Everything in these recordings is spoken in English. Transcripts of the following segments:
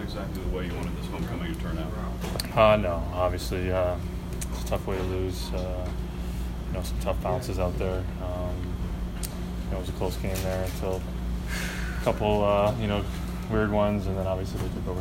exactly the way you wanted this homecoming to turn out? No, obviously it's a tough way to lose. Some tough bounces out there. It was a close game there until a couple, weird ones, and then obviously they took over.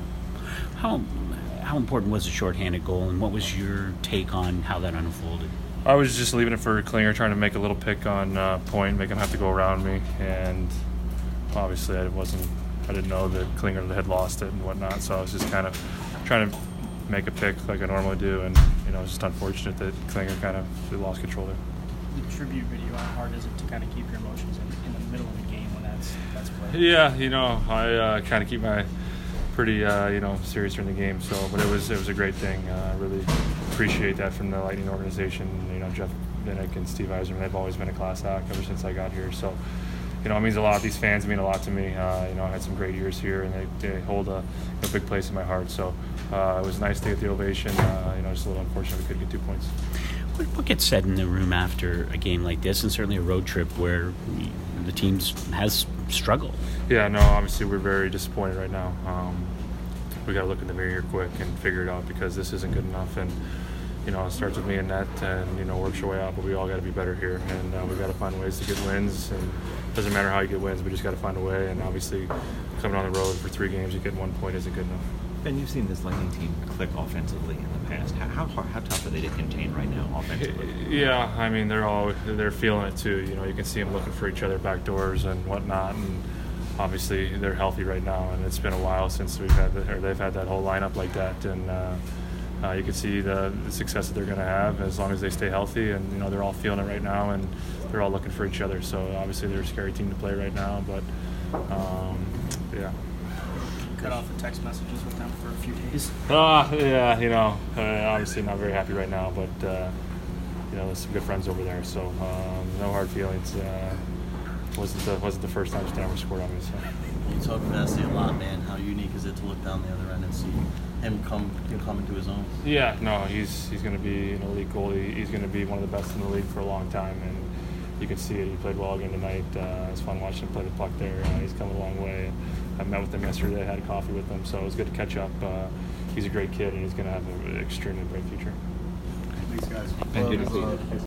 How important was the shorthanded goal, and what was your take on how that unfolded? I was just leaving it for Klinger, trying to make a little pick on point, make him have to go around me, and obviously I didn't know that Klinger had lost it and whatnot, so I was just kind of trying to make a pick like I normally do, and it's just unfortunate that Klinger kind of lost control there. The tribute video, how hard is it to kind of keep your emotions in the middle of the game when that's played? Yeah, I kind of keep my pretty serious during the game, but it was a great thing. I really appreciate that from the Lightning organization. Jeff Vinik and Steve Yzerman, they've always been a class act ever since I got here, so it means a lot. These fans mean a lot to me. I had some great years here, and they hold a big place in my heart. So it was nice to get the ovation. Just a little unfortunate we couldn't get 2 points. What gets said in the room after a game like this, and certainly a road trip where the team has struggled? Yeah, no, obviously we're very disappointed right now. We got to look in the mirror here quick and figure it out, because this isn't good enough. And it starts with me and net, and works your way out. But we all got to be better here, and we got to find ways to get wins. And it doesn't matter how you get wins, we just got to find a way. And obviously, coming on the road for 3 games, you get 1 point isn't good enough. Ben, you've seen this Lightning team click offensively in the past. How tough are they to contain right now offensively? Yeah, I mean they're feeling it too. You can see them looking for each other back doors and whatnot, and obviously they're healthy right now. And it's been a while since they've had that whole lineup like that, and you can see the success that they're going to have as long as they stay healthy. And they're all feeling it right now, and they're all looking for each other. So obviously they're a scary team to play right now, but yeah. Cut off the text messages with them for a few days. Yeah, obviously not very happy right now, but there's some good friends over there, so no hard feelings. Wasn't the first time Stammer scored on me. So. You talk Vesey a lot, man. How unique is it to look down the other end and see him come into his own? Yeah, no, he's going to be an elite goalie. He's going to be one of the best in the league for a long time, and you can see it. He played well again tonight. It was fun watching him play the puck there. He's come a long way. I met with him yesterday. I had coffee with him, so it was good to catch up. He's a great kid, and he's going to have an extremely bright future. Thanks, guys. Ben, good to see you.